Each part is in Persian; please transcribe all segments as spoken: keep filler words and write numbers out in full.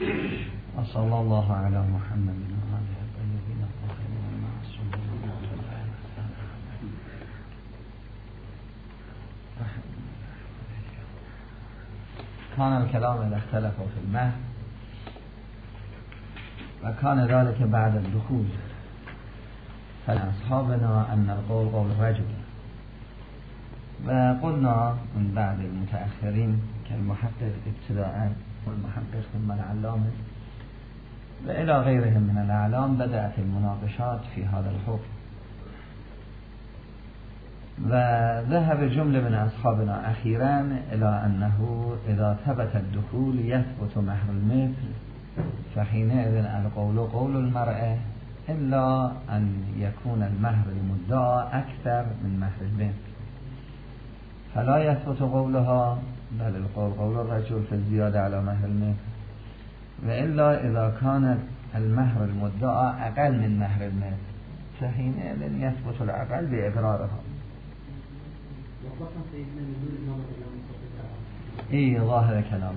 وصلى الله على محمد وآله الطيبين الطاهرين المعصومين. كان الكلام إذا اختلفوا في المهر وكان ذلك بعد الدخول، فلأصحابنا أن القول قول رجل، وقلنا من بعد المتأخرين كالمحقق ابتداء والمحقق ثم العلامة وإلى غيرهم من الأعلام بدأت المناقشات في هذا الحكم. وذهب جملة من أصحابنا أخيرا إلى أنه إذا ثبت الدخول يثبت مهر المثل، فحينئذ القول قول المرأة إلا أن يكون المهر المدعى أكثر من مهر المثل، فلا يثبت قولها بل القول قول الرجل في الزيادة على مهر المثل، وإلا إذا كان المهر المدعى أقل من مهر المثل فحينئذ يثبت الأقل بإقرارها. إيه ظاهر كلامه.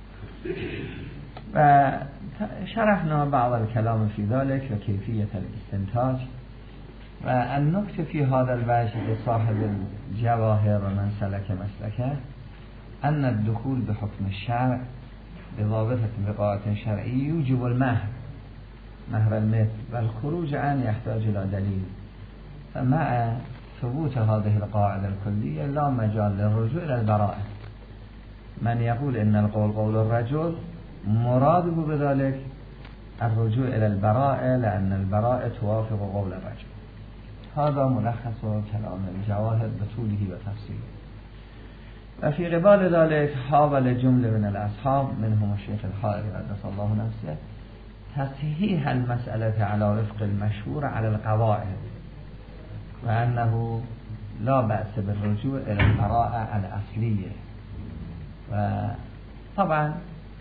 وشرحنا بعض الكلام في ذلك وكيفية الاستنتاج. والنكتة في هذا الوجه لصاحب الجواهر ومن سلك مسلكه أن الدخول بحكم الشرع بضابطة بقاءة شرعي يوجب المهر مهر المثل، والخروج عنه يحتاج إلى دليل. فمع ثبوت هذه القاعدة الكلية لا مجال للرجوع إلى البراءة. من يقول إن القول قول الرجل مراده بذلك الرجوع إلى البراءة، لأن البراءة توافق قول الرجل. هذا ملخص كلام الجواهر بطوله وتفصيله. وفي قبال ذلك حاول جملة من الأصحاب منهم الشيخ الحائري قدس الله نفسه تصحيح المسألة على وفق المشهور على القواعد، وأنه لا بأس بالرجوع إلى البراءة الأصلية. وطبعا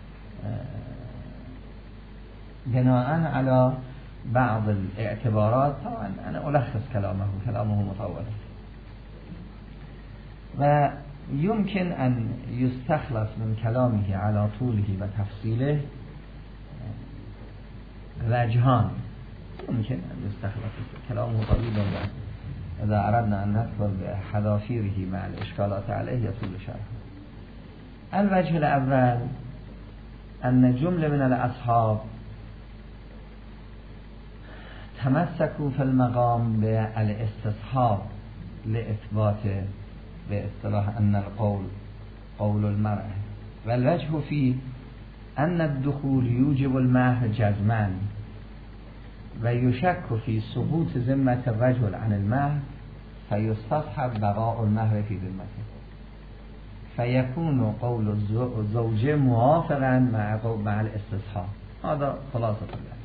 بناء على بعض الاعتبارات، طبعا أنا ألخص كلامه كلامه مطول، ويمكن أن يستخلص من كلامه على طوله وتفصيله وجهان. يمكن أن يستخلص كلامه طويل، إذا أردنا أن نذكر بحذافيره مع الإشكالات عليه يطول شرحه. الوجه الأول أن جملة من الأصحاب تمسكوا في المقام بالاستصحاب لإثبات باصطلاح أن القول قول المرأة، والوجه فيه أن الدخول يوجب المهر جزما، ويشك في سقوط ذمة الرجل عن المهر فيستصحب بقاء المهر في ذمته، فيكون قول الزوج موافقا مع مع الاستصحاب. هذا خلاصة الوجه.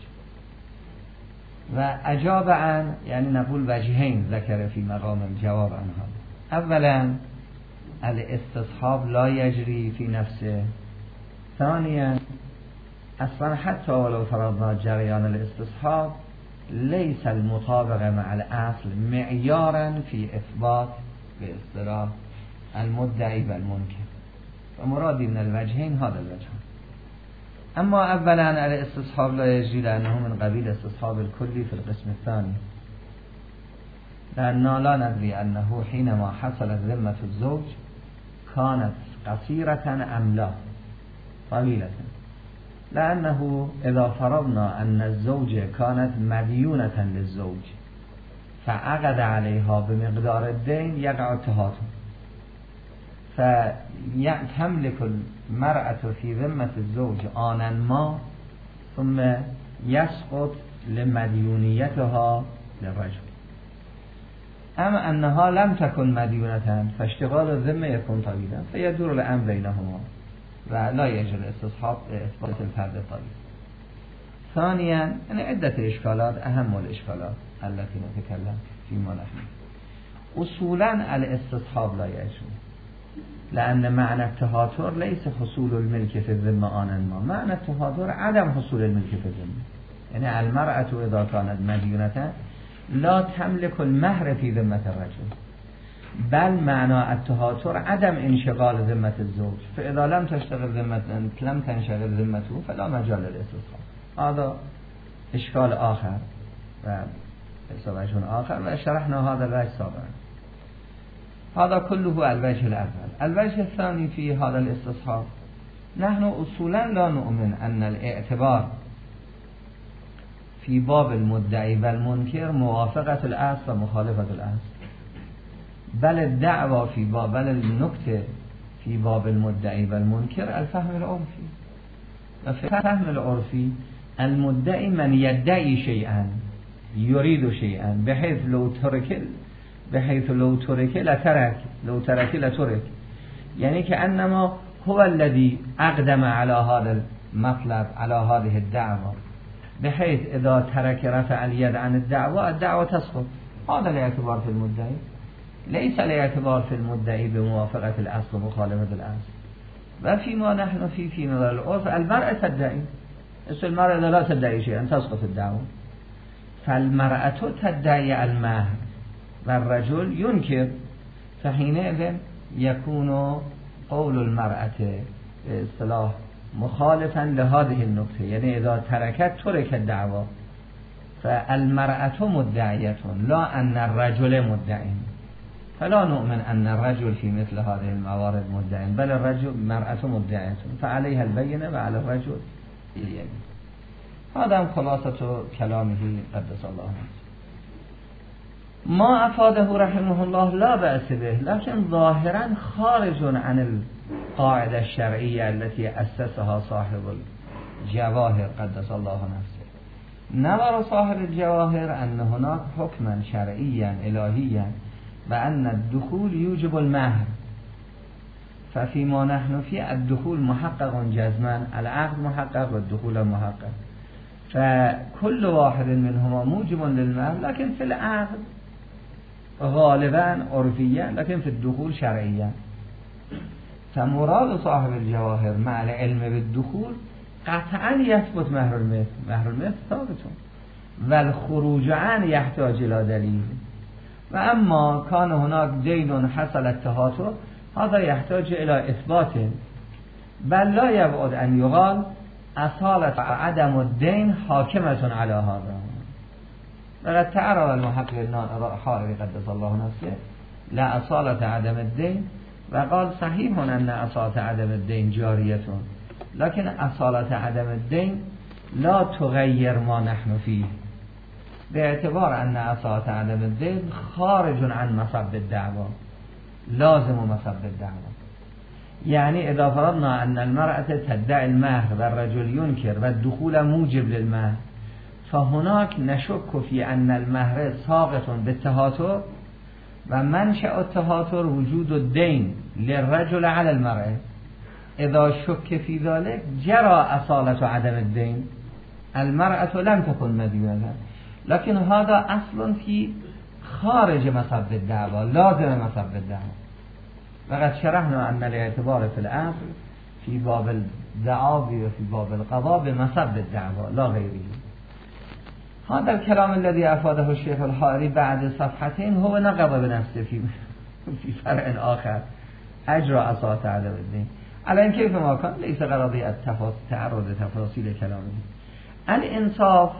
وأجاب عن يعني نقول وجهين ذكر في مقام الجواب عن هذا. أولا الاستصحاب لا يجري في نفسه. ثانيا أصلا حتى ولو فرضنا جريان الاستصحاب ليس المطابقة مع الأصل معيارا في إثبات باصطلاح المدعي والمنكر، ومرادي من الوجهين هذا الوجه. أما أولا الاستصحاب لا يجري لأنه من قبيل استصحاب الكلي في القسم الثاني، لأننا لا ندري أنه حينما حصلت ذمة الزوج كانت قصيرة أم لا طويلة، لأنه إذا فرضنا أن الزوجة كانت مديونة للزوج فعقد عليها بمقدار الدين يقع التهاتم، فتملك المرأة في ذمة الزوج آنا ما ثم يسقط لمديونيتها للرجل. أما أنها لم تكن مديونة فاشتغال الذمة يكون طويلا، فيدور الأمر بينهما ولا يجري الاستصحاب إثبات الفرد الطويل. ثانيا يعني عدة إشكالات، أهم الإشكالات التي نتكلم فيما نحن. أصولا الاستصحاب لا يجري، لأن معنى التهاتر ليس حصول الملك في الذمة آنا ما، معنى التهاتر عدم حصول الملك في الذمة. يعني المرأة إذا كانت مديونة لا تملك المهر في ذمة الرجل، بل معنا التهاتر عدم انشغال ذمة الزوج، فاذا لم تشتغل ذمة لم تنشغل ذمته فلا مجال للاستصحاب. هذا اشكال آخر و وجه آخر و شرحنا هذا الوجه سابقا. هذا كله الوجه الأول. الوجه الثاني في هذا الاستصحاب، نحن اصولا لا نؤمن ان الاعتبار في باب المدعي و المنکر موافقة الاصل و مخالفة الاصل، بل الدعوة في باب بل النکته في باب المدعي و المنکر الفهم العرفي. و في الفهم العرفي المدعي من يدعي شيئا يريد شيئا بحيث لو ترك بحيث لو ترك لترك لو ترك لترك، يعني كأنما هو الذي أقدم على هذا المطلب على هذه الدعوة، بحيث إذا ترك رفع اليد عن الدعوة الدعوة تسقط. هذا الاعتبار في المدعي، ليس الاعتبار في المدعي بموافقة الأصل ومخالفة الأصل. وفيما نحن في في نظر العرف المرأة تدعي، المرأة إذا لا تدعي شيئا تسقط الدعوة. فالمرأة تدعي المهر والرجل ينكر، فحينئذ يكون قول المرأة اصطلاح مخالفا لهذه النقطة، يعني إذا تركت ترك الدعوة. فالمرأة مدعية لا أن الرجل مدعي، فلا نؤمن أن الرجل في مثل هذه الموارد مدعي، بل الرجل المرأة مدعية فعليها البينة وعلى الرجل اليمين. هذا خلاصة كلامه قدس الله نفسه. ما أفاده رحمه الله لا بأس به، لكن ظاهرا خارج عن القاعدة الشرعية التي أسسها صاحب الجواهر قدس الله نفسه. نظر صاحب الجواهر أن هناك حكما شرعيا إلهيا بأن الدخول يوجب المهر، ففيما نحن فيه الدخول محقق جزما، العقد محقق والدخول محقق، فكل واحد منهما موجب للمهر، لكن في العقد غالبا عرفيا لكن في الدخول شرعيا. فمراد صاحب الجواهر مع العلم بالدخول قطعا يثبت مهر المثل، مهر المثل ثابتون، والخروج عنه يحتاج الى دلیل. و اما كان هناك دين حصل التهاتر هذا يحتاج الى اثبات، بل لا يبعد ان يقال اصالة عدم الدين حاكمة على هذا. وقد تعرض المحقق الحائري قدس الله نفسه لا اصالة عدم الدين، وقال صحيح ان اصالة عدم الدين جارية، لكن اصالة عدم الدين لا تغير ما نحن فيه، باعتبار ان اصالة عدم الدين خارج عن مصب الدعوة، لازم مصب الدعوة. يعني اذا فرضنا ان المرأة تدعي المهر والرجل ينكر والدخول موجب للمهر، فهناك نشك في ان المهر ساقط بالتهاتر، و منشأ التهاتر وجود الدين للرجل على المرأة. اذا شك في ذلك جرى اصالة عدم الدين، المرأة لم تكن مديونة، لكن هذا اصل في خارج مصب الدعوة، لازم مصب الدعوة. وقد شرحنا ان الاعتبار في العقل في باب الدعاوی وفي باب القضاء بمصب الدعوة لا غيره. هذا الكلام الذي أفاده الشيخ الحائري بعد صفحتين هو نقض بنفسه في في فرع آخر أجرى أصالة عدم الدين، على إن كيف ما كان ليس غرضي تعرض تفاصيل كلامه. الإنصاف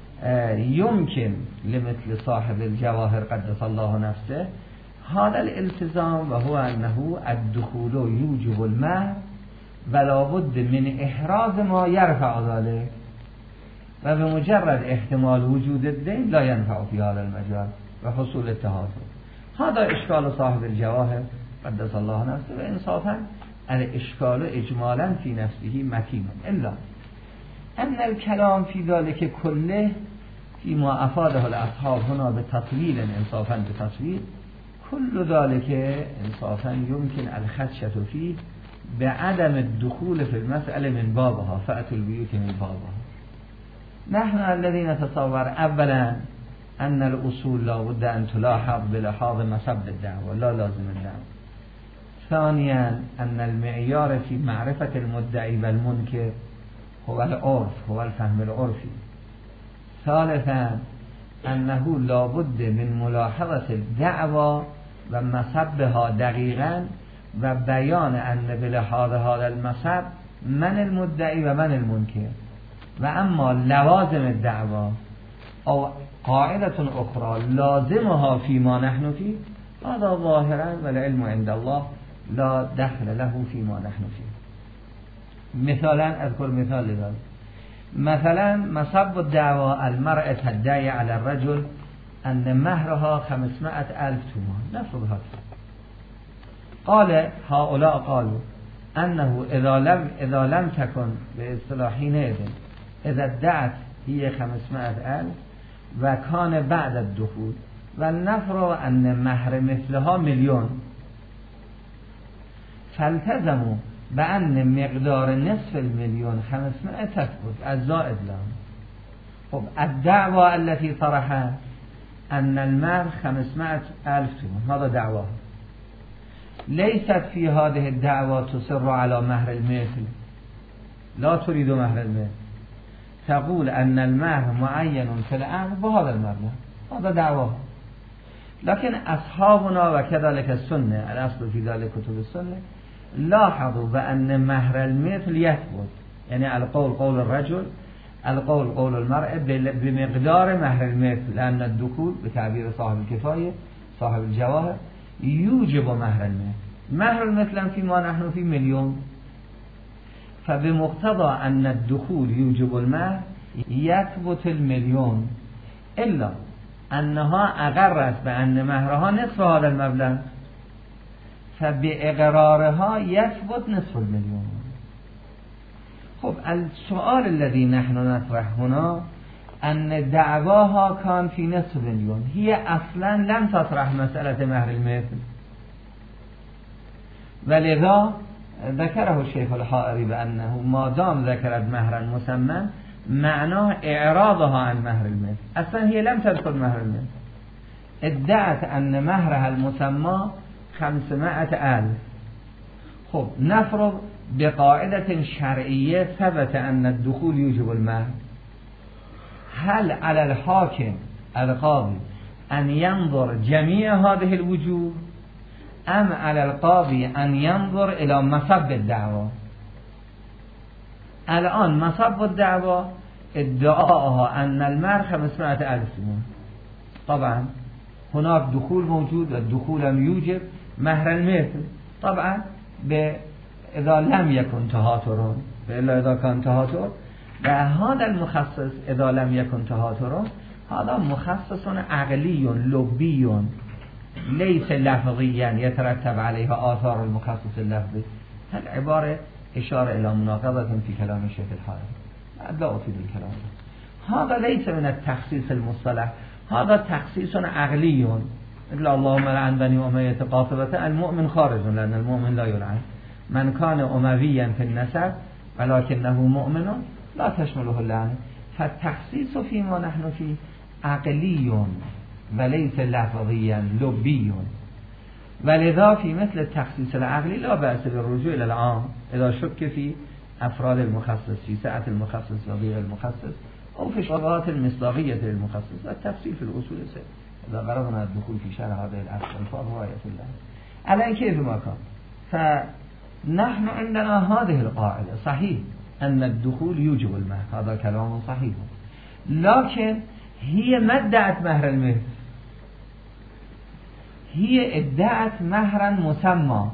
يمكن لمثل صاحب الجواهر قدس الله نفسه هذا الالتزام، وهو أنه الدخول يوجب المهر ولا بد من إحراز ما يرفع ذلك، و بمجرد احتمال وجود الدين لا ينفع في هذا المجال وحصول التهاتر. هذا إشكال صاحب الجواهر قدس الله نفسه، وإنصافا الإشكال إجمالا في نفسه متين، إلا أن الكلام في ذلك كله فيما أفاده الأصحاب هنا بتطويل، إنصافا بتطويل كل ذلك إنصافا يمكن الخدشة فيه بعدم الدخول في المسألة من بابها، فأتوا البيوت من بابها. نحن الذين نتصور أولا أن الأصول لا بد أن تلاحظ بلحاظ مصب الدعوة لا لازم الدعوة. ثانيا أن المعيار في معرفة المدعي والمنكر هو العرف، هو الفهم العرفي. ثالثا أنه لا بد من ملاحظة الدعوة و مصبها دقیقا و بیان ان بلحاظ هذا المصب من المدعی و من المنکر و اما لوازم الدعوا او قاعدة اخرى لازمها فيما نحن فيه هذا ظاهرا والعلم عند الله لا دخل له فيما نحن فيه. مثالا اذكر مثال لذلك، مثلا مصب الدعوى المرأة تدعي على الرجل ان مهرها خمسمائة ألف تومان نفرض هذا، قال هؤلاء قالوا انه اذا لم اذا لم تكن باصطلاحين اذن اذا ادعت هي خمسمائة ألف و كان بعد الدخول و نفرض ان مهر مثلها مليون فالتزموا بأن مقدار نصف المليون خمسمائة تثبت الزائد لهم. خب الدعوة التي طرحها أن المهر خمسمائة ألف تومان هذا دعوة، ليست في هذه الدعوة تصر على مهر المثل، لا تريد مهر المثل، تقول أن المهر معين في العقد بهذا المبلغ، هذا دعوة. لكن أصحابنا وكذلك السنة الأصل في ذلك كتب السنة لاحظوا بأن مهر المثل يثبت، يعني القول قول الرجل القول قول المرأة بمقدار مهر المثل، لأن الدخول بتعبير صاحب الكفاية صاحب الجواهر يوجب مهر المثل. مهر المثل فيما نحن في مليون، فبمقتضى أن الدخول يوجب المهر يثبت المليون، إلا أنها أقرت بأن مهرها نصف هذا المبلغ، فبإقرارها يثبت نصف المليون. خب السؤال الذي نحن نطرح هنا أن دعواها كان في نصف مليون، هي أصلا لم تطرح مسألة مهر المثل، ولذا ذكره الشيخ الحائري بأنه ما دام ذكرت مهرا مسمى معناه إعراضها عن مهر المثل، أصلا هي لم تذكر مهر المثل، ادعت أن مهرها المسمى خمسمائة ألف. خب نفرض بقاعدة شرعية ثبت أن الدخول يوجب المهر، هل على الحاكم القاضي أن ينظر جميع هذه الوجوه أم على القاضي أن ينظر إلى مصب الدعوة؟ الآن مصب الدعوة ادعاءها أن المهر خمسمائة ألف. طبعا هناك دخول موجود والدخول لم يوجب مهر المثل، طبعا إذا لم يكن تهاترون، إلا إذا كان تهاتر، وهذا المخصص إذا لم يكن تهاترون هذا مخصص عقلي لبي ليس لفظيا يترتب عليها آثار المخصص اللفظي. العبارة إشارة إلى مناقضة في كلام الشيخ الحائري، لا أفيد الكلام. هذا ليس من التخصيص المصطلح، هذا تخصيص عقلي. إلا اللهم لعن بني أمية قاطبة، المؤمن خارج لأن المؤمن لا يلعن. من كان أمويا في النسب ولكنه مؤمن لا تشمله اللعنة. فالتخصيص فيما نحن فيه عقلي وليس لفظيا لبي، ولذا في مثل التخصيص العقلي لا بأس بالرجوع إلى العام إذا شك في أفراد المخصص، في سعة المخصص وضيق المخصص، أو في شبهات المصداقية للمخصص. التفصيل في الأصول سهل إذا غرضنا الدخول في شرح هذه الألفاظ رواية الله على كيف ما كان. فنحن عندنا هذه القاعدة، صحيح أن الدخول يوجب المهر، هذا كلام صحيح، لكن هي ما ادعت مهر المثل، هي ادعت مهرا مسمى.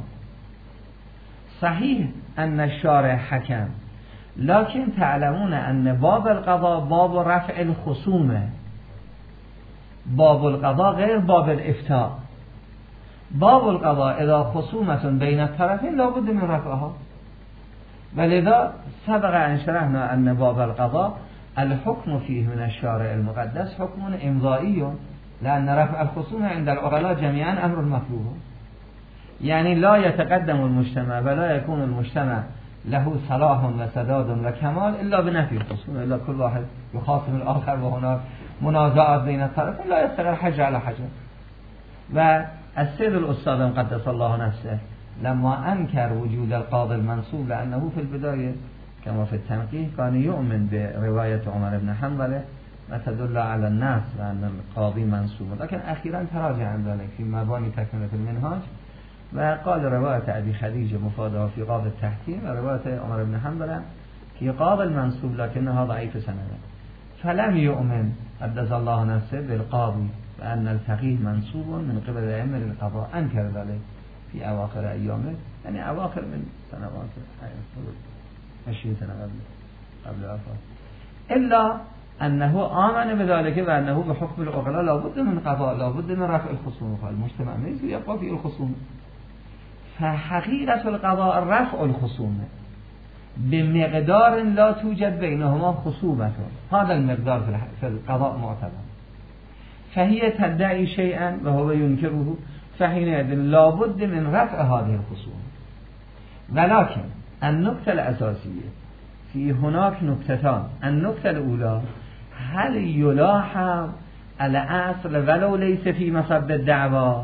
صحيح أن الشارع حكم، لكن تعلمون أن باب القضاء باب رفع الخصومة، باب القضاء غير باب الإفتاء. باب القضاء إذا خصومة بين الطرفين لابد من رفعها، ولذا سبق أن شرحنا أن باب القضاء الحكم فيه من الشارع المقدس حكم إمضائي، لأن رفع الخصومة عند العقلاء جميعا أمر مطلوب، يعني لا يتقدم المجتمع ولا يكون المجتمع له صلاح وسداد وكمال إلا بنفي الخصومة، إلا كل واحد يخاصم الآخر وهناك منازعات بين الطرفين لا يستقر حجة على حجة. والسيد الأستاذ قدس الله نفسه لما أنكر وجود القاضي المنصوب، لأنه في البداية كما في التنقيح كان يؤمن برواية عمر بن حنبل و تدل على النص و ان القاضی منصوب، لكن اخیرا تراجع عن ذلك في مبانی تکمله المنهاج و قال روایت ابی خدیجه مفاده فی قاضی التحکیم و روایت عمر بن حنبل که قاضی المنصوب لكنها ضعیف سنده، فلم يؤمن قدس الله نفسه بالقاضی و ان الفقيه منصوب من قبل الائمه للقضاء، انکر ذلك في اواخر ایامه، یعنی اواخر من سنوات عشرين سنه قبل قبل وفاته، الا انه آمن بذلك و انه بحكم العقلاء لابد من قضاء لابد من رفع الخصوم، فالمجتمع ليس يبقى في الخصوم، فحقيقة القضاء رفع الخصوم بمقدار لا توجد بينهما خصومة، هذا المقدار في القضاء معتبر، فهي تدعي شيئا وهو ينكره، فحينئذ لابد من رفع هذه الخصوم. ولكن النقطة الأساسية في هناك نقطتان، النقطة الأولى هل يلاحظ الأصل ولو ليس في مصب الدعوى،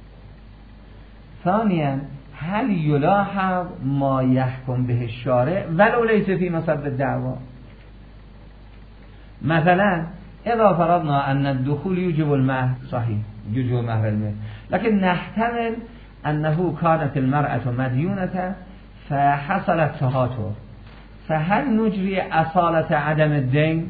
ثانيا هل يلاحظ ما يحكم به الشارع ولو ليس في مصب الدعوى. مثلا اذا فرضنا ان الدخول يوجب المهر، صحيح يوجب مهر المهر، لكن نحتمل انه كانت المرأة مديونة فحصل التهاتر، فهل نجري أصالة عدم الدين؟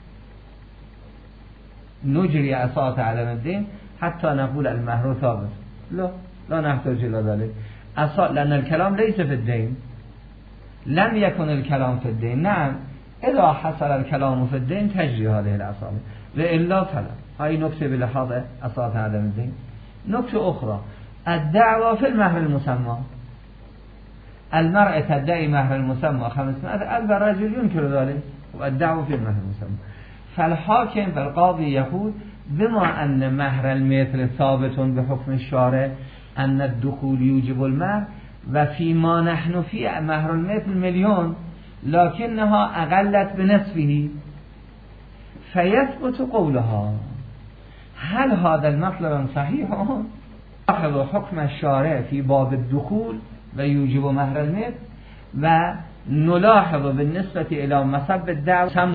نجري أصالة عدم الدين حتى نقول المهر ثابت؟ لا لا نحتاج إلى ذلك، أصال لأن الكلام ليس في الدين، لم يكن الكلام في الدين. نعم إذا حصل الكلام في الدين تجري هذه الأصالة، وإلا فلا. هاي نكتة بلحاظ أصالة عدم الدين. نكتة أخرى، الدعوة في المهر المسمى، المرأة تدعي مهر المسمى خمسمائة ألف، الرجل ينكر ذلك والدعوة في المهر المسمى، فالحاكم فالقاضي يقول بما أن مهر المثل ثابت بحكم الشارع أن الدخول يوجب المهر، وفيما نحن في مهر المثل مليون لكنها أقلت بنصفه، فيثبت قولها. هل هذا المطلب صحيح؟ أخذ حكم الشارع في باب الدخول ويوجب مهر المثل، ونلاحظ بالنسبة إلى مصب الدعوة،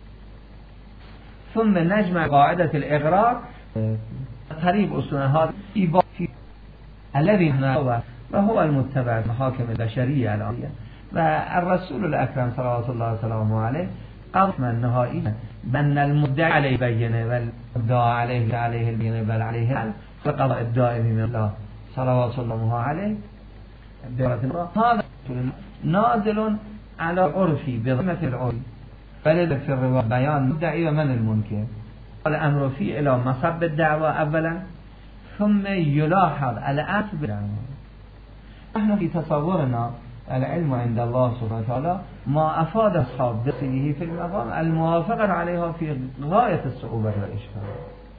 ثم نجمع قاعدة الإغرار قريب أصول هذا في باب الذي هو وهو المتبع محاكم البشرية العالية، والرسول الأكرم صلى الله عليه وسلم عليه قضى النهائي بأن المدعي عليه بينه والمدعى عليه عليه البينه بل عليه فقضاء الدائم من الله صلوات الله عليه. هذا نازل على عرفي بضمة العرف، فلذلك في الرواية بيان مدعي ومن المنكر، الأمر فيه إلى مصب الدعوة أولا ثم يلاحظ الأصل بالدعوة. نحن في تصورنا العلم عند الله سبحانه وتعالى ما أفاد أصحاب بصيه في المقام الموافقة عليها في غاية الصعوبة والإشكال.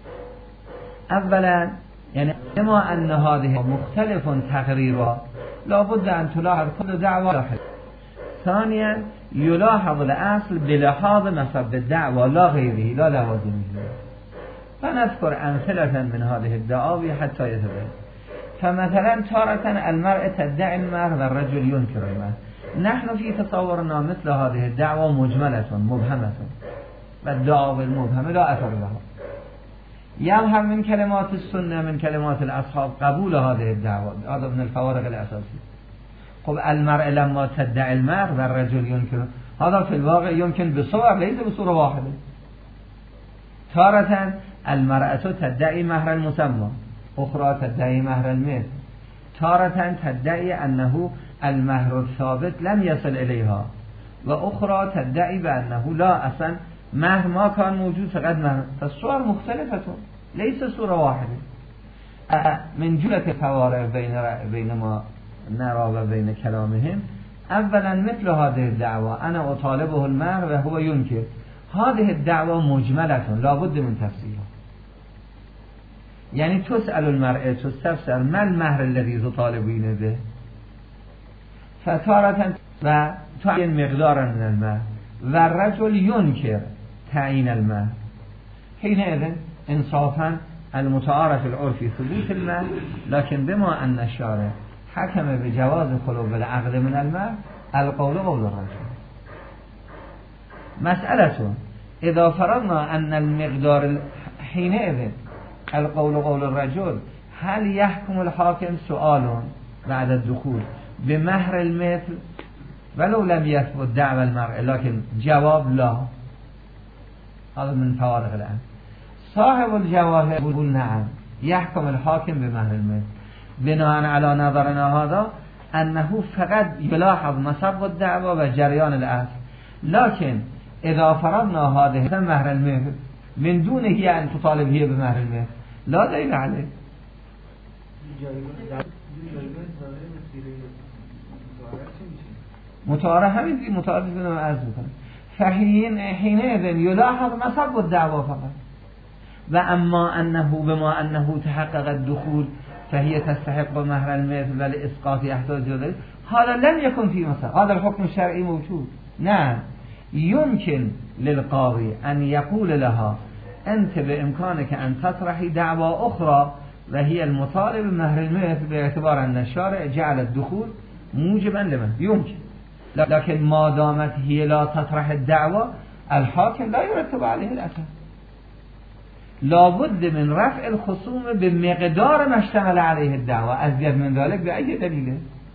أولا يعني كما أن هذه مختلف تقريرها لابد أن تلاحظ كل دعوة واحد. ثانيا يلاحظ الأصل بلحاظ مصب الدعوة لا غيره لا لوازمه. فنذكر أمثلة من هذه الدعاوي حتى يتبين. فمثلا تارة المرأة تدعي المهر والرجل ينكر المهر، نحن في تصورنا مثل هذه الدعوة مجملة مبهمة، والدعاوى المبهمة لا أثر لها. يظهر من كلمات السنة من كلمات الأصحاب قبول هذه الدعوة، هذا من الفوارق الأساسية. خب المرأة لما تدعي المهر والرجل ينكر، هذا في الواقع يمكن بصور ليس بصورة واحدة. تارة المرأة تدعي مهر المسمى، أخرى تدعي مهر المثل، تارة تدعي أنه المهر الثابت لم يصل إليها، وأخرى تدعي بأنه لا أصلا مهر ما كان موجود فقط مهر. فالصور مختلفة ليس صورة واحدة. من جملة الفوارق بين بين ما نرى وبين كلامهم، أولا مثل هذه الدعوة أنا أطالبه المهر وهو ينكر، هذه الدعوة مجملة لا بد من تفسيرها. يعني تسأل المرأة تستفسر ما المهر الذي تطالبين به، فتارة و تعين مقدارا من المهر، والرجل ينكر تعيين المهر. حينئذ انصافا المتعارف العرفي ثبوت المهر، لكن بما أن الشارع حكم بجواز خلو العقد من المهر القول قول الرجل. مسألة اذا فرضنا ان المقدار حينئذ القول قول الرجل هل يحكم الحاكم سؤال بعد الدخول بمهر المثل ولو لم يثبت دعوى المرء، لكن جواب لا. هذا من فوارق الآن. صاحب الجواهر يقول نعم يحكم الحاكم بمهر المثل بناء على نظرنا هذا أنه فقط يلاحظ مصب الدعوى وجريان الأصل، لكن إذا فرضنا هذه مهر المثل من دونه هي أن تطالب هي بمهر المثل لا دليل عليه. متعارف همین دیگه متعارف بدونم عرض میکنم. فحین حینئذ یلاحظ مصب الدعوا فقط و اما انه بما انه تحقق الدخول فهي تستحق مهر المثل ولاسقاط احتاج اليه هذا لم يكن في مثل هذا الحكم الشرعي موجود. نعم يمكن للقاضي ان يقول لها انت بامكانك ان تطرحي دعوى اخرى وهي المطالب مهر المثل باعتبار ان الشارع جعل الدخول موجبا لمن يمكن، لكن ما دامت هي لا تطرح الدعوى الحاكم لا يرتب عليه الاثر. لابد من رفع الخصوم بمقدار ما اشتمل عليه الدعوى ازيد من ذلك بأي دلیله.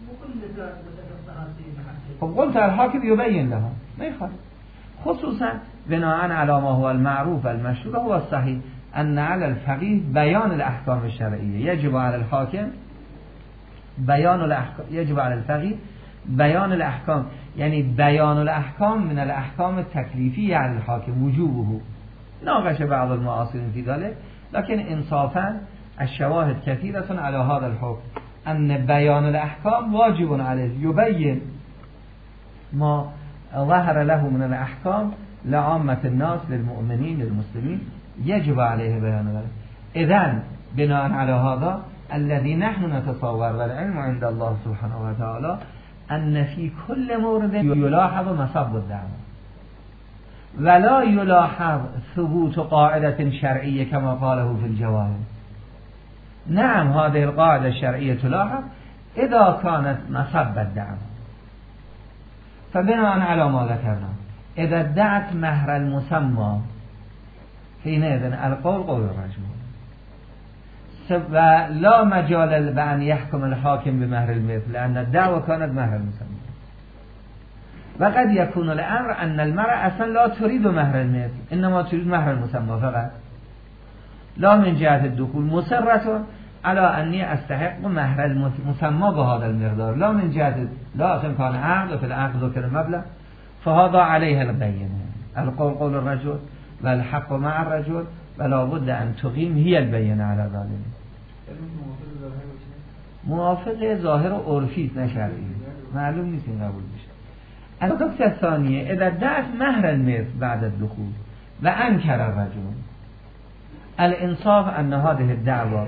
خب قلت الحاكم يبين لها ما يخالف، خصوصا بناء على ما هو المعروف المشهور هو الصحيح ان على الفقيه بيان الاحکام الشرعیه يجب على الحاكم بيان الاحکام يجب على الفقيه بيان الاحکام، يعني بيان الاحکام من الاحکام التكليفية على الحاكم وجوبه. ناقش بعض المعاصرين في ذلك، لكن انصافا الشواهد كثيرة على هذا الحكم ان بيان الاحکام واجب عليه يبين ما ظهر له من الاحکام لعامة الناس للمؤمنين للمسلمين يجب عليه بيان ذلك. اذن بناء على هذا الذي نحن نتصور والعلم عند الله سبحانه وتعالى ان في كل مورد يلاحظ مصب الدعوة ولا يلاحظ ثبوت قاعدة شرعية كما قاله في الجواهر. نعم هذه القاعدة الشرعية تلاحظ إذا كانت مصب الدعوة، فبناء على ما ذكرنا إذا ادعت مهر المسمى حينئذ القول قول الرجل ولا مجال بأن يحكم الحاكم بمهر المثل لأن الدعوة كانت مهر المسمى. وقد يكون الأمر أن المرأة أصلا لا تريد مهر المثل إنما تريد مهر المسمى فقط، لا من جهة الدخول مصرة على أني أستحق مهر المسمى بهذا المقدار، لا من جهة لا أصلا كان عقد وفي العقد ذكر المبلغ، فهذا عليه البينة. القول قول الرجل والحق مع الرجل ولا بد أن تقيم هي البينة على ذلك. موافق ظاهر و عرفی نه شرعی، معلوم نیست این قبول بشه. النکته الثانیه اذا ادعت مهر المثل بعد الدخول و انکر الرجل الانصاف ان هذه الدعوة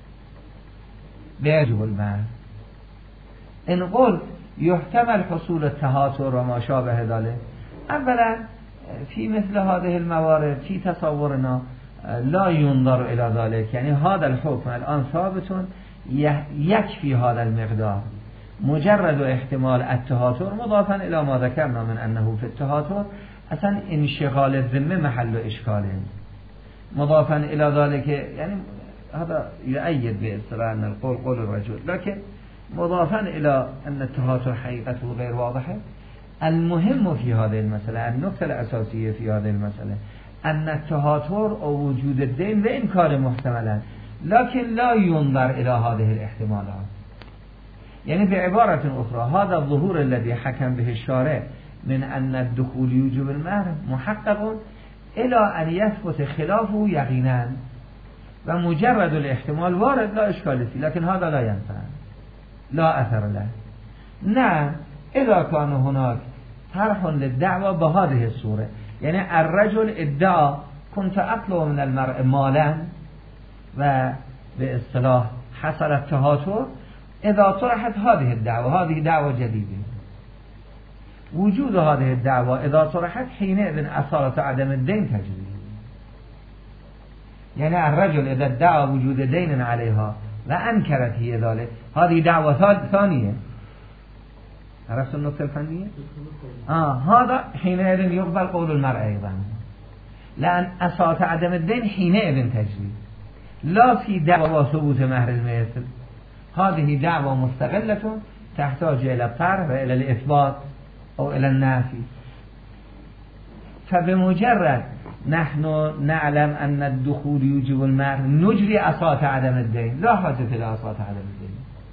بيجب المهر. ان قلت يحتمل حصول التهاتر وما شابه ذلك، اولا في مثل هذه الموارد في تصورنا لا ينظر الى ذلك، يعني هذا الحكم الان ثابت يكفي هذا المقدار، مجرد احتمال التهاتر مضافا الى ما ذكرنا من انه في التهاتر اصلا انشغال الذمه محل اشكال، مضافا الى ذلك يعني هذا يؤيد باصطلاح ان القول قول الرجل، لكن مضافا الى ان التهاتر حقيقته غير واضحه. المهم في هذه المسألة النقطة الأساسية في هذه المسألة أن التهاتر أو وجود الدين وإنكار محتملا، لكن لا ينظر إلى هذه الاحتمالات. يعني بعبارة أخرى هذا الظهور الذي حكم به الشارع من أن الدخول يوجب المهر محقق إلى أن يثبت خلافه يقينا، ومجرد الاحتمال وارد لا إشكال فيه، لكن هذا لا ينفع لا أثر له. نعم إذا كان هناك طرح للدعوة بهذه الصورة، يعني الرجل ادعى كنت أطلب من المرء مالا و باصطلاح حصل التهاتر، إذا طرحت هذه الدعوة هذه دعوة جديدة، وجود هذه الدعوة إذا طرحت حينئذ أصالة عدم الدين تجري. يعني الرجل إذا ادعى وجود دين عليها وأنكرت هي ذلك هذه دعوة ثانية. عرفت النقطة الفنية؟ آه هذا حينئذ يقبل قول المرء أيضا، لأن اساس عدم الدين حينئذ تجري لا في دعوى ثبوت مهر المثل. هذه دعوى مستقلة تحتاج إلى الطرح وإلى الإثبات أو إلى النافي. فبمجرد نحن نعلم أن الدخول يوجب المهر نجري أساس عدم الدين، لا حاجة إلى أساس عدم الدين،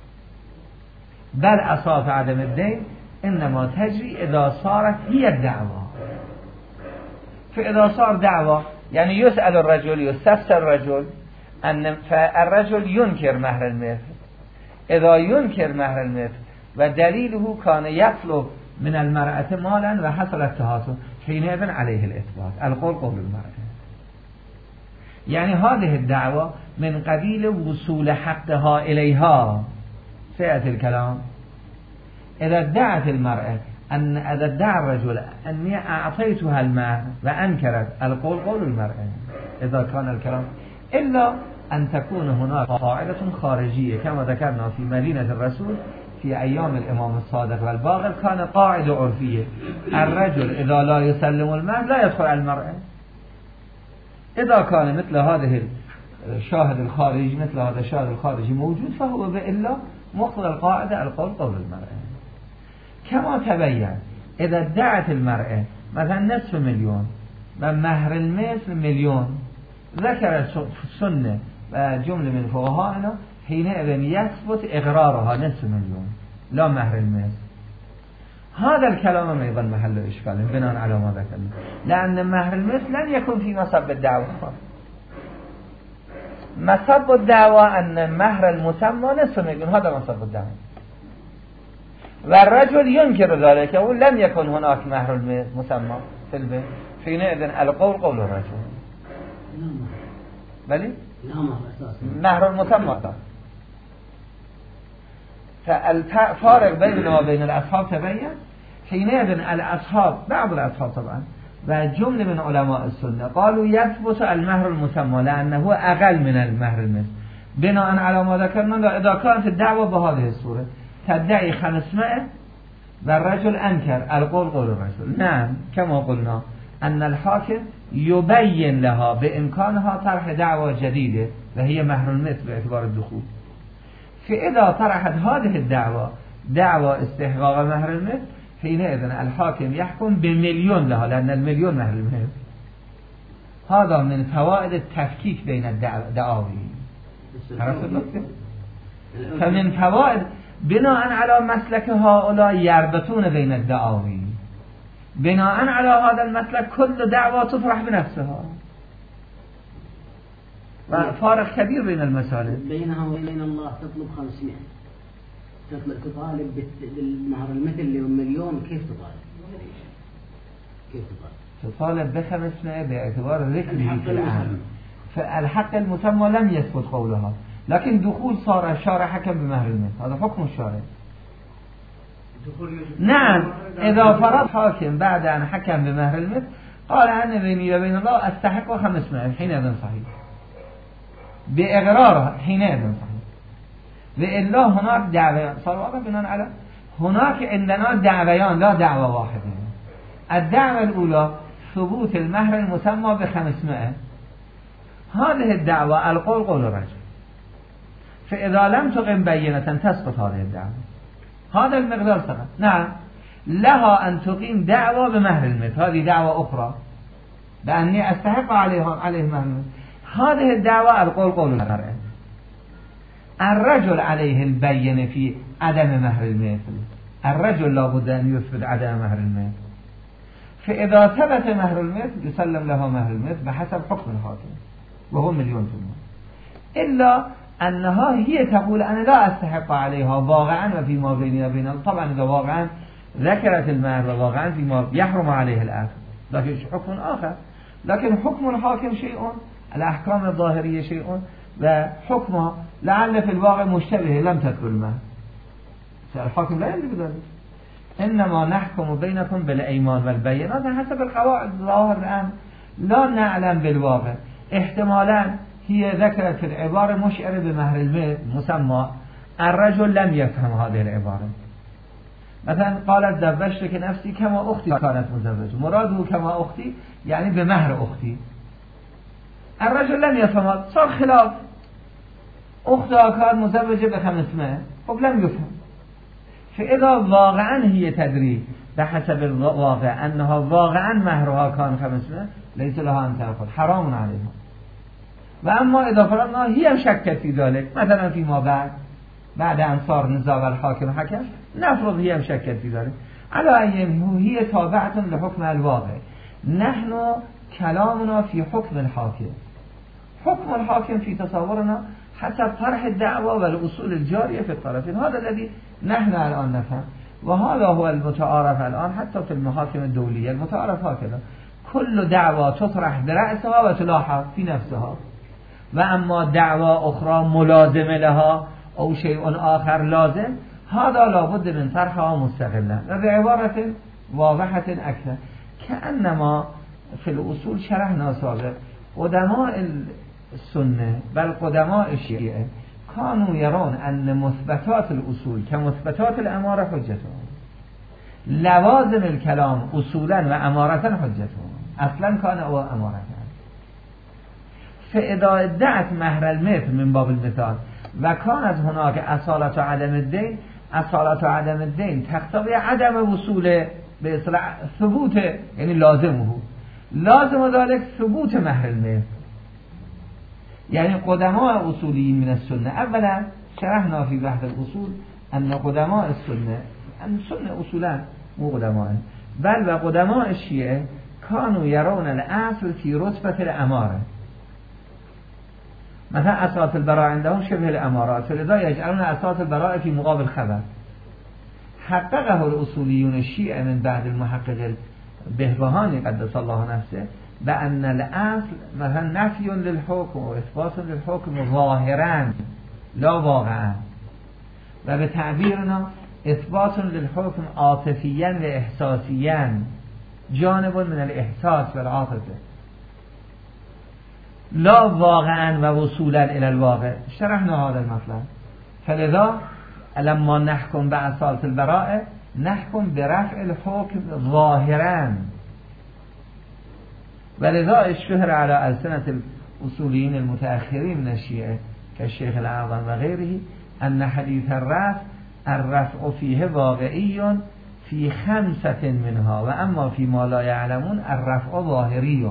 بل أساس عدم الدين إنما تجري إذا صارت هي الدعوة. فإذا صار دعوة يعني يسأل الرجل يستفسر الرجل أن فالرجل ينكر مهر المثل. إذا ينكر مهر المثل ودليله كان يطلب من المرأة مالا وحصل التهاصم حينئذ عليه الإثبات. القول قول المرأة. يعني هذه الدعوة من قبيل وصول حقها إليها. سيأتي الكلام. إذا ادعت المرأة أن إذا ادعى الرجل أني أعطيتها المال وأنكرت، القول قول المرأة إذا كان الكلام، إلا أن تكون هناك قاعدة خارجية كما ذكرنا في مدينة الرسول في أيام الإمام الصادق والباقر، كان قاعدة عرفية الرجل إذا لا يسلم المال لا يدخل على المرأة. إذا كان مثل هذه الشاهد الخارجي مثل هذا الشاهد الخارجي موجود فهو بإلا مقتضى القاعدة القول قول المرأة. كما تبين إذا ادعت المرأة مثلا نصف مليون ومهر المثل مليون، ذكر السنة جملة من فقهائنا حينئذ يثبت إقرارها نصف مليون لا مهر المثل. هذا الكلام أيضا محل إشكال بناء على ما ذكرنا، لأن مهر المثل لن يكون في مصب الدعوة. مصب الدعوة أن مهر المسمى نصف مليون، هذا مصب الدعوة. والرجل ينكر ذلك ولم يكن هناك مهر المسمى في البيت، حينئذ القول قول الرجل. بلي؟ مهر المسمى. فالفارق بيننا وبين الأصحاب تبين. حينئذ الأصحاب بعض الأصحاب طبعا وجملة من علماء السنة قالوا يثبت المهر المسمى لأنه أقل من المهر المثل، بناء على ما ذكرنا. إذا كانت الدعوة بهذه الصورة تدعي خمسمائة والرجل أنكر، القول قول الرجل. نعم كما قلنا أن الحاكم يبين لها بإمكانها طرح دعوة جديدة وهي مهر المثل باعتبار الدخول. فإذا طرحت هذه الدعوة دعوة استحقاق مهر المثل حينئذ الحاكم يحكم بمليون لها، لأن المليون مهر المثل. هذا من فوائد التفكيك بين الدعاوي. فمن فوائد بناء على مسلك هؤلاء يربطون بين الدعاوي، بناء على هذا المسلك كل دعوة تطرح بنفسها، وفارق كبير بين المسائل. بينها وبين الله تطلب خمسمائة، تطلب تطالب بالمهر المثل اللي هو مليون، كيف تطالب؟ كيف تطالب؟ تطالب بخمسمائة باعتبار ذكره في العام. فالحق المسمى لم يثبت قولها، لكن دخول صار الشارع حكم بمهر المثل، هذا حكم الشارع. نعم إذا فرض حاكم بعد أن حكم بمهر المثل قال أنا بيني وبين الله أستحق خمسمائة، حينئذ صحيح بإقرارها، حينئذ صحيح. وإلا هناك دعوة صار واضح بناء على هناك عندنا دعويان لا دعوة واحدة. الدعوة الأولى ثبوت المهر المسمى بخمسمائة، هذه الدعوة القول قول الرجل، فإذا لم تقم بينة تسقط هذه الدعوة، هذا المقدار سقط. نعم لها أن تقيم دعوة بمهر المثل، هذه دعوة أخرى بأني أستحق عليه عليه مهر المثل. هذه الدعوة القول قول المرأة. الرجل عليه البينة في عدم مهر المثل، الرجل لابد أن يثبت عدم مهر المثل. فإذا ثبت مهر المثل يسلم له مهر المثل بحسب حكم الحاكم وهو مليون جنيه، إلا أنها هي تقول أنا لا أستحق عليها واقعا وفيما بيني وبينها. طبعا إذا واقعا ذكرت المهر وواقعا فيما يحرم عليه الأخذ، لكن حكم آخر. لكن حكم الحاكم شيء، الأحكام الظاهرية شيء، وحكمها لعل في الواقع مشتبه لم تذكر المهر، الحاكم لا يملك ذلك. إنما نحكم بينكم بالأيمان والبينات حسب القواعد الظاهر الآن، لا نعلم بالواقع. احتمالا هي ذكرت في العبارة مشعرة بمهر المسمى، الرجل لم يفهم هذه العبارة. مثلا قالت زوجتك نفسي كما أختي كانت مزوجة، مراده كما أختي يعني بمهر أختي، الرجل لم يفهم، صار خلاف. أختها كانت مزوجة بخمسمائة، خب لم يفهم. فإذا واقعا هي تدري بحسب الواقع أنها واقعا مهرها كان خمسمائة ليس لها أن تأخذ، حرام عليها. وأما إذا فرضنا هي شكت في ذلك، مثلا فيما بعد بعد أن صار نزاع الحاكم حكم، نفرض هي شكت في ذلك، على أيام هي تابعة لحكم الواقع. نحن كلامنا في حكم الحاكم. حكم الحاكم في تصورنا حسب طرح الدعوة والأصول الجارية في الطرفين. هذا الذي نحن الآن نفهم، وهذا هو المتعارف الآن حتى في المحاكم الدولية. المتعارف هكذا: كل دعوة تطرح برأسها وتلاحق في نفسها، وأما دعوة أخرى ملازمة لها أو شيء آخر لازم، هذا لابد من طرحها مستقلا. وبعبارة واضحة أكثر، كأنما في الأصول شرحنا سابق قدماء السنة بل قدماء الشيعة كانوا يرون أن مثبتات الأصول كمثبتات الأمارة حجتهم، لوازم الكلام أصولا وأمارة حجتهم، أصلا كان هو أمارة. فإذا ادعت مهر المثل من باب المثال وكانت هناك أصالة عدم الدين، أصالة عدم الدين تقتضي عدم وصول بإصلاح ثبوت، يعني لازمه لازم ذلك ثبوت مهر المثل. يعني قدماء أصوليين من السنة، أولا شرحنا في بحث الأصول أن قدماء السنة، أن السنة أصولا مو قدماء، بل وقدماء الشيعة كانوا يرون الأصل في رتبة الأمارة. مثلا أصالة البراء عندهم شبه الأمارات، فلذا يجعلون أصالة البراء في مقابل خبر. حققه الأصوليون الشيعة من بعد المحقق البهبهاني قدس الله نفسه بأن الأصل مثلا نفي للحكم وإثبات للحكم ظاهرا لا واقعا، و بتعبيرنا إثبات للحكم عاطفيا وإحساسيا، جانب من الإحساس والعاطفة، لا واقعا و وصولا إلى الواقع. شرحنا هذا المطلب. فلذا لما نحكم بأصالة البراءة نحكم برفع الحكم ظاهرا. ولذا الشهر على ألسنة الأصوليين المتأخرين من الشيعة كالشيخ الأعظم وغيره أن حديث الرفع الرفع فيه واقعي في خمسة منها، وأما فيما لا يعلمون الرفع ظاهري.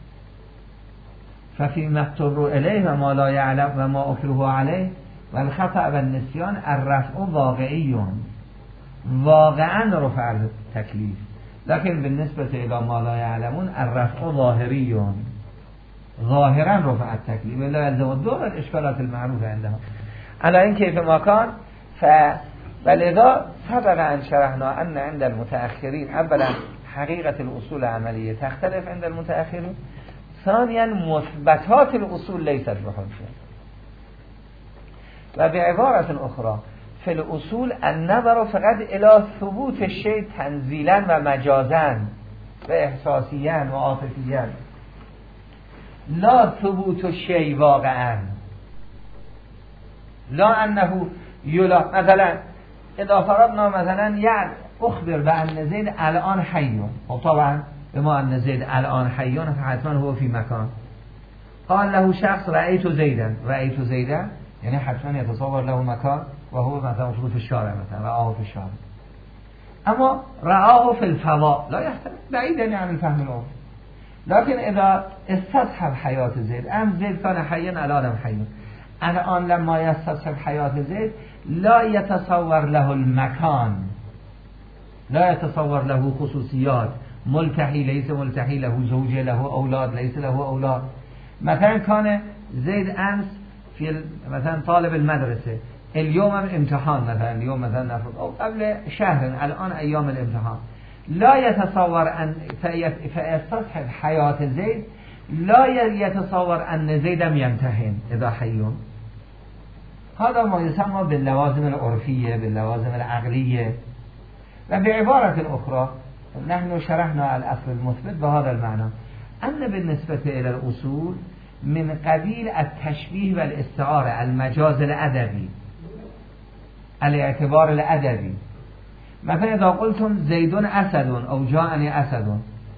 ففيما اضطروا إليه وما لا يعلم وما أكره عليه والخطأ والنسيان الرفع واقعي، واقعا رفع التكليف. لكن بالنسبة إلى ما لا يعلمون الرفع ظاهري، ظاهرا رفع التكليف، ولا يلزم الدور الإشكالات المعروفة عندهم على إن كيف ما كان. ف ولذا سبق أن شرحنا أن عند المتأخرين أولا حقيقة الأصول العملية تختلف عند المتأخرين، ثانيا مثبتات الأصول ليست بحجة. وبعبارة أخرى في الأصول النظر فقط إلى ثبوت الشيء تنزيلا و مجازا و إحساسيا و عاطفيا، لا ثبوت الشيء واقعا، لا أنه يلا. مثلا إذا فرضنا مثلا يعني أخبر بأن زيد الآن حي، وطبعا بما أن زيد الآن حي فحتما هو في مكان. قال له شخص رأيت زيدا، رأيت زيدا يعني حتما يتصور له مكان وهو مثلا مفروض في الشارع، مثلا رآه في الشارع. أما رآه في الفضاء لا يحتمل، بعيدا عن الفهم العرفي. لكن إذا استصحب حياة زيد، أم زيد كان حيا الآن حي، الآن لما يستصحب حياة زيد لا يتصور له المكان، لا يتصور له خصوصيات، ملتحي ليس ملتحي، له زوجة له أولاد ليس له أولاد. مثلا كان زيد أمس في مثلا طالب المدرسة، اليوم امتحان، مثلا اليوم مثلا نفرض أو قبل شهر الآن أيام الامتحان، لا يتصور أن فيستصحب حياة زيد، لا يتصور أن زيدم يمتحن إذا حيون. هذا ما يسمى باللوازم العرفية، باللوازم العقلية. وبعبارة أخرى نحن شرحنا الأصل المثبت بهذا المعنى، أن بالنسبة إلى الأصول من قبيل التشبيه والاستعارة، المجاز الأدبي، الاعتبار الأدبي. مثلا إذا قلتم زيد أسد أو جاءني أسد،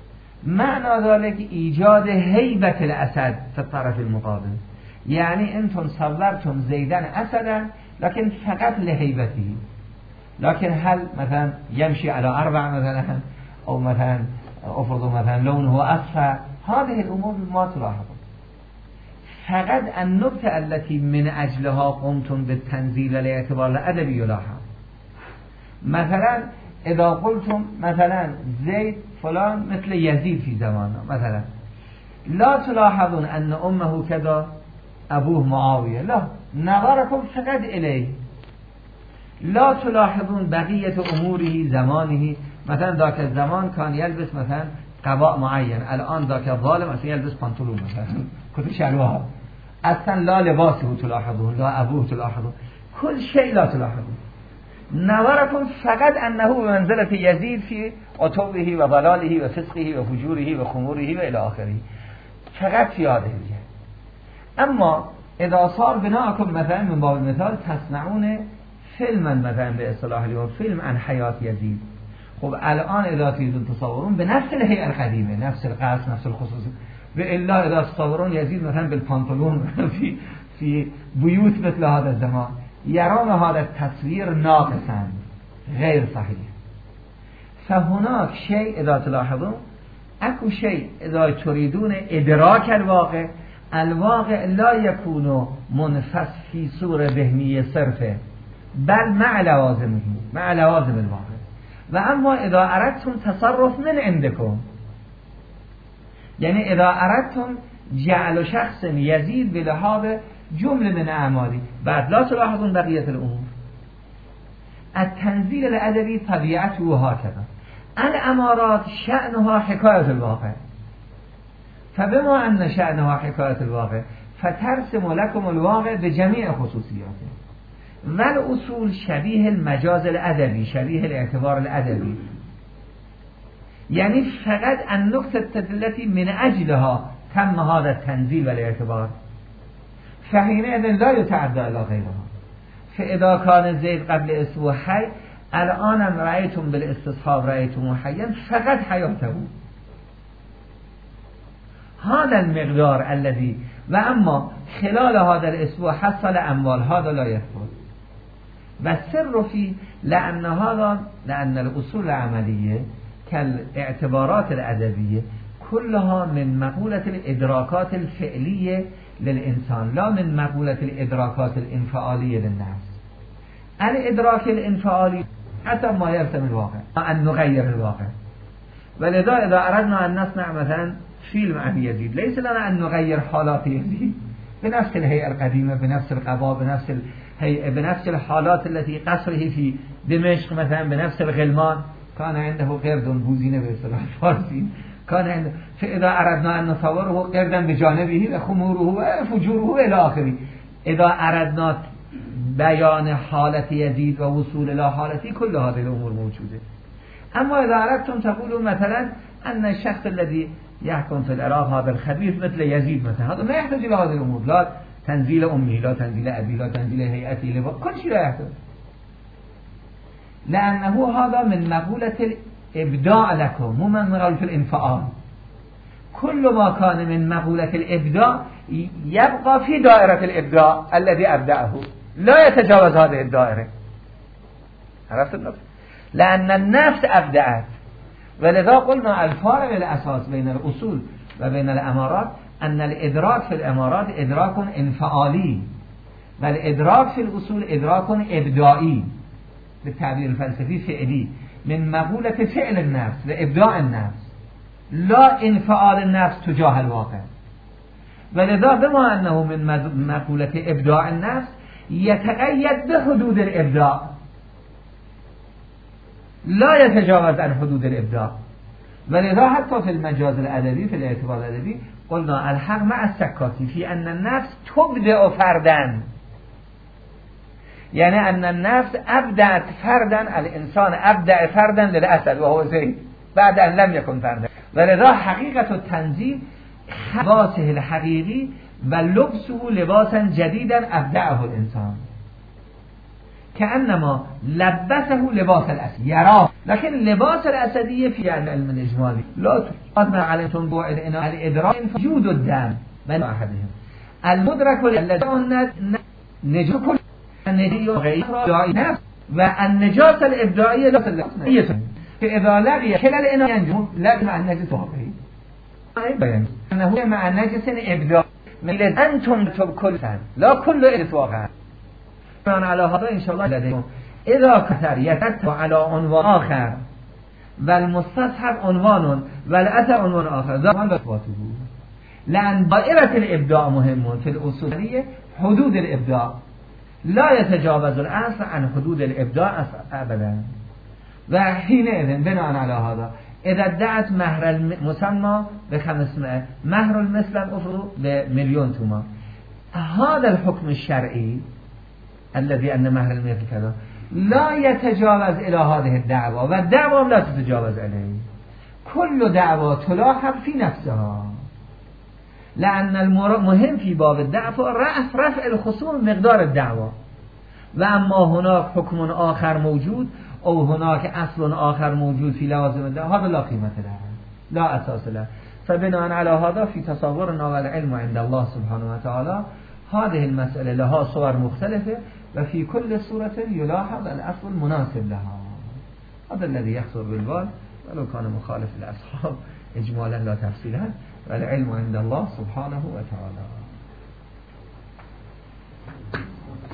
معنى ذلك ایجاد هیبت الاسد في الطرف المقابل، یعنی انتم صورتم زیدن اسدا لكن فقط لهیبته، لكن هل مثلا يمشي على اربع مثلا او مثلا افرض مثلا لونه اصفر، هذه الامور ما تلاحظ. فقط النکته التي من اجلها قمتم بالتنزيل الاعتبار الادبي يلاحظ. مثلا اذا قلتم مثلا زيد فلان مثل يزيد في زمانه مثلا، لا تلاحظون ان امه كذا ابوه معاويه، لا، نظركم فقط اليه، لا تلاحظون بقيه اموره زمانه. مثلا ذاك الزمان كان يلبس مثلا قباء معين، الان ذاك الظالم مثلا يلبس پانتولون مثلا كت شلوار، اصلا لا لباسه تلاحظون، لا ابوه تلاحظون، كل شيء لا تلاحظون. نظركم فقط انه بمنزله يزيد في عتوه و ضلاله و فسقه و فجوره و خموره و الى آخره، فقط في هذه الجهه. اما اذا صار بناءكم مثلا من باب المثال تصنعون فيلما مثلا به اصطلاح اليوم، فيلم عن حياة يزيد، خب الان اذا تريدون تصورون بنفس الهيئه القديمه، نفس القصد، نفس الخصوص، والا اذا تصورون يزيد مثلا بالبنطلون في في بيوت مثل هذا الزمان، يرون هذا التصوير ناقصا غير صحيح. فهناك شيء اذا تلاحظون، اكو شيء اذا تريدون ادراك الواقع، الواقع لا يكون منفصل في صورة ذهنية صرفه، بل مع لوازمه، مع لوازم الواقع. و اما اذا اردتم تصرف من عندكم، يعني اذا اردتم جعل شخص يزيد بلحاظ جمله من اعمالی، بعد لا تلاحظون بقیه الامور. التنزيل الادبي طبيعته هكذا، الامارات شأنها حكاية الواقع، فبما ان شأنها حكاية الواقع فترسم لكم الواقع بجميع خصوصياته. والاصول شبیه المجاز الادبی، شبیه الاعتبار الادبی، یعنی فقط النقطة التي من اجلها تم هذا التنزيل والاعتبار، فحينئذ لا يتعدى الى غيرها. فاذا كان زيد قبل اسبوع حي، الان رأيتم بالاستصحاب رأيتم حيا، فقط حياته، هذا المقدار الذي. و اما خلال هذا الاسبوع حصل اموال، هذا لا يثبت. و السر فيه لأن هذا لأن الأصول العملية كالاعتبارات الأدبية كلها من مقولة الإدراكات الفعلية للإنسان، لا من مقولة الإدراكات الانفعالية للنفس. الإدراك الانفعالي حتى ما يرسم الواقع، أن نغير الواقع. ولذا إذا أردنا أن نصنع مثلا فيلم عن يزيد، ليس لنا أن نغير حالات يزيد بنفس الهيئة القديمة، بنفس القباء، بنفس الهيئة، بنفس الحالات التي قصره في دمشق مثلا، بنفس الغلمان، كان عنده قرد بوزينة باصطلاح الفارسي، كان عنده. فإذا أردنا أن نصوره قردا بجانبه وخموره وفجوره إلى آخره، إذا أردنا بيان حالة يزيد ووصول إلى حالته، كل هذه الأمور موجودة. أما إذا أردتم تقولوا مثلا أن الشخص الذي يحكم في العراق هذا الخبيث مثل يزيد مثلا، هذا ما يحتاج إلى هذه الأمور، لا تنزيل أمي، لا تنزيل أبي، لا تنزيل هيئتي، لا كل شيء لا يحتاج، لأنه هذا من مقولة الإبداع لكم، مو من مقولة الانفعال. كل ما كان من مقولة الإبداع يبقى في دائرة الإبداع الذي أبدعه، لا يتجاوز هذه الدائرة. عرفت النقطة؟ لأن النفس أبدعت. ولذا قلنا الفارق الأساس بين الأصول وبين الأمارات أن الإدراك في الأمارات إدراك انفعالي، والإدراك في الأصول إدراك إبداعي، بالتعبير الفلسفي فعلي، من مقولة فعل النفس وإبداع النفس، لا انفعال النفس تجاه الواقع. ولذا بما أنه من مقولة إبداع النفس يتقيد بحدود الإبداع، لا يتجاوز عن حدود الإبداع. ولذا حتى في المجاز الأدبي، في الاعتبار الأدبي، قلنا الحق مع السكاتي في أن النفس تبدع فردا، يعني أن النفس أبدعت فردا، الإنسان أبدع فردا للأسد وهو زيد بعد أن لم يكن فردا. ولذا حقيقة التنزيل لباسه الحقيقي ولبسه لباسا جديدا أبدعه الإنسان. كأنما لبسه لباس الأسد يراه، لكن لباس الأسدية في العلم الإجمالي لا تقاد ما علمتم بعد إناء الإدراك وجود الدم من أحدهم المدرك الذي نجاة كل النجاة غير نفس والنجاة الإبداعية لا تلقى فإذا لقي كلا الإناء ينجو لازم عن نجس واقعي أنه مع نجس إبداعي من أنتم كل سنة لا كل إنس واقعا على هذا إن شاء الله لديكم إذا كثر يتتبع على عنوان آخر والمستصحب عنوان والأثر عنوان آخر ذا إثباته، لأن دائرة الإبداع مهم في الأصولية، حدود الإبداع لا يتجاوز الأصل عن حدود الإبداع أبدا. وحينئذ بناء على هذا إذا ادعت مهر المسمى بخمسمائة مهر المسلم أفرض بمليون تومان، هذا الحكم الشرعي الذي أن مهر المثل كذا لا يتجاوز إلى هذه الدعوة، والدعوة لا تتجاوز عليه. كل دعوة تلاحظ في نفسها، لأن المهم في باب الدعوة رفع رفع الخصوم مقدار الدعوة، وأما هناك حكم آخر موجود أو هناك أصل آخر موجود في لوازم الدعوة، هذا لا قيمة له لا أساس له. فبناء على هذا في تصورنا والعلم عند الله سبحانه وتعالى هذه المسألة لها صور مختلفة، وفي كل صورة يلاحظ الأصل المناسب لها. هذا الذي يخطر بالبال ولو كان مخالف للأصحاب إجمالا لا تفصيلا، والعلم عند الله سبحانه وتعالى.